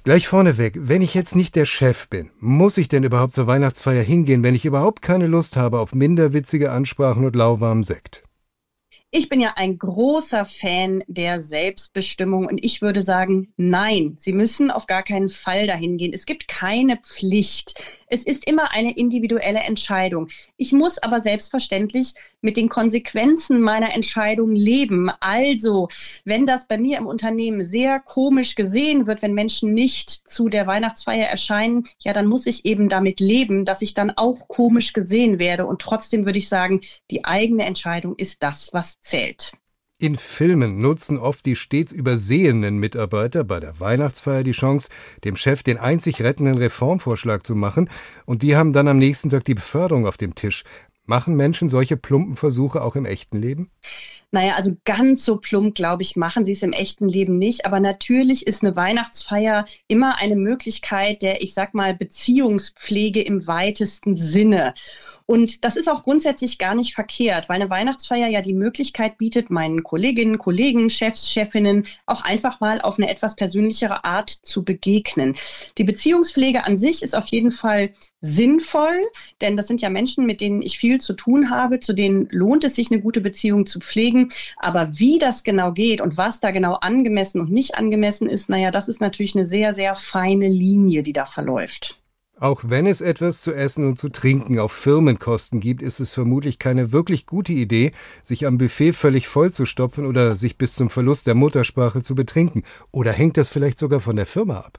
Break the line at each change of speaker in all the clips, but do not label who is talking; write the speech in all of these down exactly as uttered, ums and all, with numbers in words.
Gleich vorneweg, wenn ich jetzt nicht der Chef bin, muss ich denn überhaupt zur Weihnachtsfeier hingehen, wenn ich überhaupt keine Lust habe auf minderwitzige Ansprachen und lauwarmen Sekt?
Ich bin ja ein großer Fan der Selbstbestimmung und ich würde sagen, nein, Sie müssen auf gar keinen Fall dahin gehen. Es gibt keine Pflicht. Es ist immer eine individuelle Entscheidung. Ich muss aber selbstverständlich mit den Konsequenzen meiner Entscheidung leben. Also, wenn das bei mir im Unternehmen sehr komisch gesehen wird, wenn Menschen nicht zu der Weihnachtsfeier erscheinen, ja, dann muss ich eben damit leben, dass ich dann auch komisch gesehen werde. Und trotzdem würde ich sagen, die eigene Entscheidung ist das, was zählt.
In Filmen nutzen oft die stets übersehenen Mitarbeiter bei der Weihnachtsfeier die Chance, dem Chef den einzig rettenden Reformvorschlag zu machen, und die haben dann am nächsten Tag die Beförderung auf dem Tisch. Machen Menschen solche plumpen Versuche auch im echten Leben?
Naja, also ganz so plump, glaube ich, machen sie es im echten Leben nicht. Aber natürlich ist eine Weihnachtsfeier immer eine Möglichkeit der, ich sag mal, Beziehungspflege im weitesten Sinne. Und das ist auch grundsätzlich gar nicht verkehrt, weil eine Weihnachtsfeier ja die Möglichkeit bietet, meinen Kolleginnen, Kollegen, Chefs, Chefinnen auch einfach mal auf eine etwas persönlichere Art zu begegnen. Die Beziehungspflege an sich ist auf jeden Fall sinnvoll, denn das sind ja Menschen, mit denen ich viel zu tun habe, zu denen lohnt es sich, eine gute Beziehung zu pflegen. Aber wie das genau geht und was da genau angemessen und nicht angemessen ist, naja, das ist natürlich eine sehr, sehr feine Linie, die da verläuft.
Auch wenn es etwas zu essen und zu trinken auf Firmenkosten gibt, ist es vermutlich keine wirklich gute Idee, sich am Buffet völlig vollzustopfen oder sich bis zum Verlust der Muttersprache zu betrinken. Oder hängt das vielleicht sogar von der Firma ab?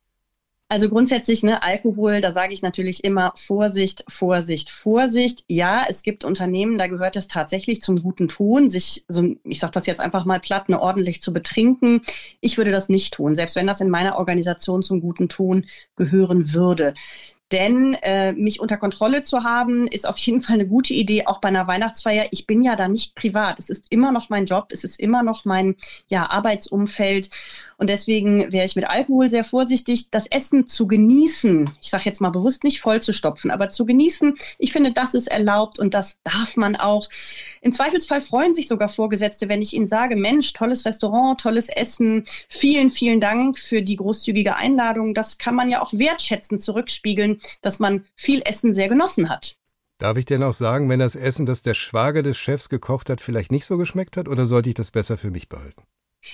Also grundsätzlich, ne, Alkohol, da sage ich natürlich immer Vorsicht, Vorsicht, Vorsicht. Ja, es gibt Unternehmen, da gehört es tatsächlich zum guten Ton, sich, so, ich sage das jetzt einfach mal platt, ne, ordentlich zu betrinken. Ich würde das nicht tun, selbst wenn das in meiner Organisation zum guten Ton gehören würde. Denn äh, mich unter Kontrolle zu haben, ist auf jeden Fall eine gute Idee, auch bei einer Weihnachtsfeier. Ich bin ja da nicht privat. Es ist immer noch mein Job, es ist immer noch mein ja, Arbeitsumfeld. Und deswegen wäre ich mit Alkohol sehr vorsichtig. Das Essen zu genießen, ich sage jetzt mal bewusst nicht voll zu stopfen, aber zu genießen, ich finde, das ist erlaubt und das darf man auch. Im Zweifelsfall freuen sich sogar Vorgesetzte, wenn ich ihnen sage, Mensch, tolles Restaurant, tolles Essen, vielen, vielen Dank für die großzügige Einladung. Das kann man ja auch wertschätzend zurückspiegeln, dass man viel Essen sehr genossen hat.
Darf ich denn auch sagen, wenn das Essen, das der Schwager des Chefs gekocht hat, vielleicht nicht so geschmeckt hat, oder sollte ich das besser für mich behalten?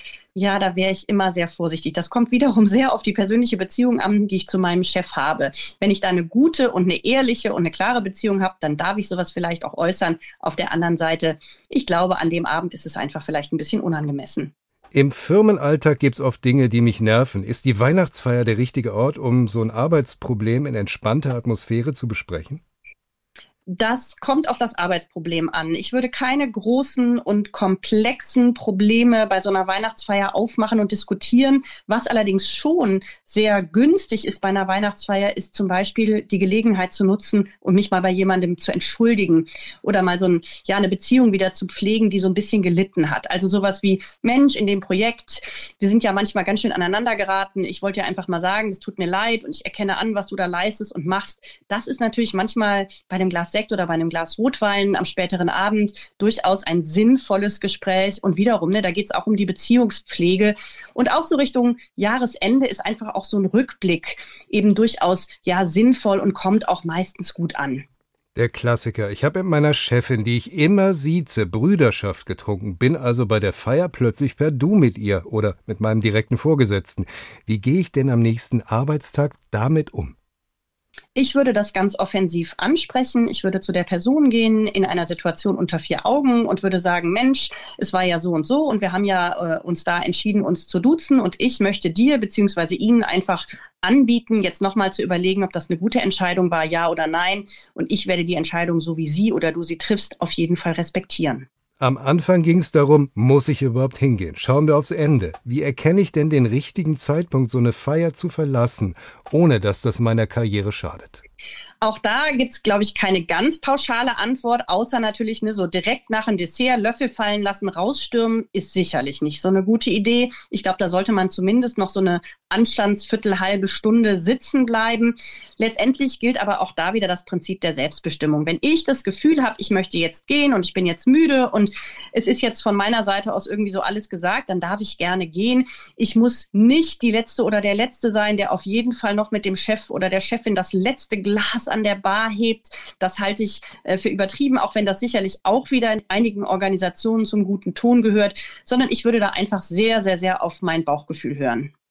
Ja, da wäre ich immer sehr vorsichtig. Das kommt wiederum sehr auf die persönliche Beziehung an, die ich zu meinem Chef habe. Wenn ich da eine gute und eine ehrliche und eine klare Beziehung habe, dann darf ich sowas vielleicht auch äußern. Auf der anderen Seite, ich glaube, an dem Abend ist es einfach vielleicht ein bisschen unangemessen.
Im Firmenalltag gibt's oft Dinge, die mich nerven. Ist die Weihnachtsfeier der richtige Ort, um so ein Arbeitsproblem in entspannter Atmosphäre zu besprechen?
Das kommt auf das Arbeitsproblem an. Ich würde keine großen und komplexen Probleme bei so einer Weihnachtsfeier aufmachen und diskutieren. Was allerdings schon sehr günstig ist bei einer Weihnachtsfeier, ist zum Beispiel die Gelegenheit zu nutzen und mich mal bei jemandem zu entschuldigen oder mal so ein, ja, eine Beziehung wieder zu pflegen, die so ein bisschen gelitten hat. Also sowas wie, Mensch, in dem Projekt, wir sind ja manchmal ganz schön aneinander geraten. Ich wollte ja einfach mal sagen, es tut mir leid und ich erkenne an, was du da leistest und machst. Das ist natürlich manchmal bei einem Glas Sekt oder bei einem Glas Rotwein am späteren Abend durchaus ein sinnvolles Gespräch. Und wiederum, ne, da geht es auch um die Beziehungspflege. Und auch so Richtung Jahresende ist einfach auch so ein Rückblick eben durchaus ja sinnvoll und kommt auch meistens gut an.
Der Klassiker. Ich habe mit meiner Chefin, die ich immer sieze, Brüderschaft getrunken, bin also bei der Feier plötzlich per Du mit ihr oder mit meinem direkten Vorgesetzten. Wie gehe ich denn am nächsten Arbeitstag damit um?
Ich würde das ganz offensiv ansprechen. Ich würde zu der Person gehen in einer Situation unter vier Augen und würde sagen, Mensch, es war ja so und so und wir haben ja äh, uns da entschieden, uns zu duzen und ich möchte dir bzw. Ihnen einfach anbieten, jetzt nochmal zu überlegen, ob das eine gute Entscheidung war, ja oder nein. Und ich werde die Entscheidung, so wie sie oder du sie triffst, auf jeden Fall respektieren.
Am Anfang ging es darum, muss ich überhaupt hingehen? Schauen wir aufs Ende. Wie erkenne ich denn den richtigen Zeitpunkt, so eine Feier zu verlassen, ohne dass das meiner Karriere schadet?
Auch da gibt's, glaube ich, keine ganz pauschale Antwort, außer natürlich ne, so direkt nach dem Dessert Löffel fallen lassen, rausstürmen, ist sicherlich nicht so eine gute Idee. Ich glaube, da sollte man zumindest noch so eine Anstandsviertel, halbe Stunde sitzen bleiben. Letztendlich gilt aber auch da wieder das Prinzip der Selbstbestimmung. Wenn ich das Gefühl habe, ich möchte jetzt gehen und ich bin jetzt müde und es ist jetzt von meiner Seite aus irgendwie so alles gesagt, dann darf ich gerne gehen. Ich muss nicht die Letzte oder der Letzte sein, der auf jeden Fall noch mit dem Chef oder der Chefin das letzte Glas an der Bar hebt. Das halte ich äh, für übertrieben, auch wenn das sicherlich auch wieder in einigen Organisationen zum guten Ton gehört, sondern ich würde da einfach sehr, sehr, sehr auf mein Bauchgefühl hören.